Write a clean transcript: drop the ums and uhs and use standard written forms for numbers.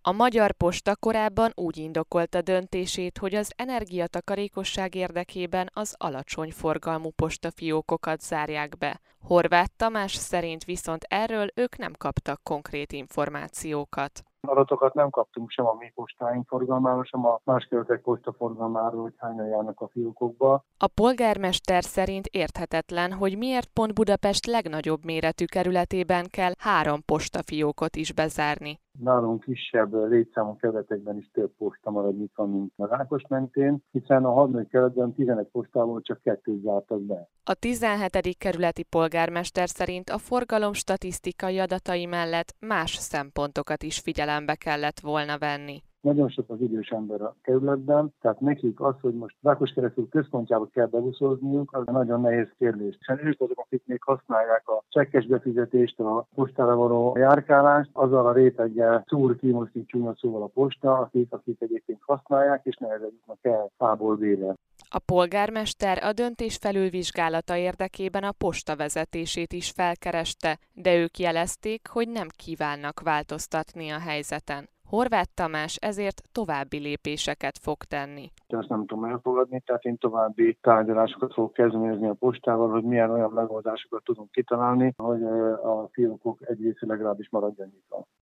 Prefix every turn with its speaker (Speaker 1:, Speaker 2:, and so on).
Speaker 1: A Magyar Posta korábban úgy indokolta döntését, hogy az energiatakarékosság érdekében az alacsony forgalmú postafiókokat zárják be. Horváth Tamás szerint viszont erről ők nem kaptak konkrét információkat.
Speaker 2: Adatokat nem kaptunk sem a mi postáink forgalmáról, sem a más kerületek postaforgalmáról, hogy hányan járnak a fiókokba.
Speaker 1: A polgármester szerint érthetetlen, hogy miért pont Budapest legnagyobb méretű kerületében kell 3 postafiókot is bezárni.
Speaker 2: Nálunk kisebb létszámú kerületekben is több posta marad nyitva, mint a Rákos mentén, hiszen a 3. kerületben 11 postából csak 2 zártak be.
Speaker 1: A 17. kerületi polgármester szerint a forgalom statisztikai adatai mellett más szempontokat is figyelembe kellett volna venni.
Speaker 2: Nagyon sok az idős ember a kerületben, tehát nekik az, hogy most Rákoskeresztúr központjába kell bebuszozniuk, az nagyon nehéz kérdés. Hiszen ők azok, akik még használják a csekkes befizetést, a postára való járkálást, azzal a réteggel szúr ki, most így csúnya szóval a posta, akik egyébként használják, és nehezen jutnak el A-ból B-re.
Speaker 1: A polgármester a döntés felülvizsgálata érdekében a posta vezetését is felkereste, de ők jelezték, hogy nem kívánnak változtatni a helyzeten. Horváth Tamás ezért további lépéseket fog tenni.
Speaker 2: Ezt nem tudom elfogadni, tehát én további tárgyalásokat fogok kezdeményezni a postával, hogy milyen olyan megoldásokat tudunk kitalálni, hogy a fiókok egy része legalábbis maradjon nyitva.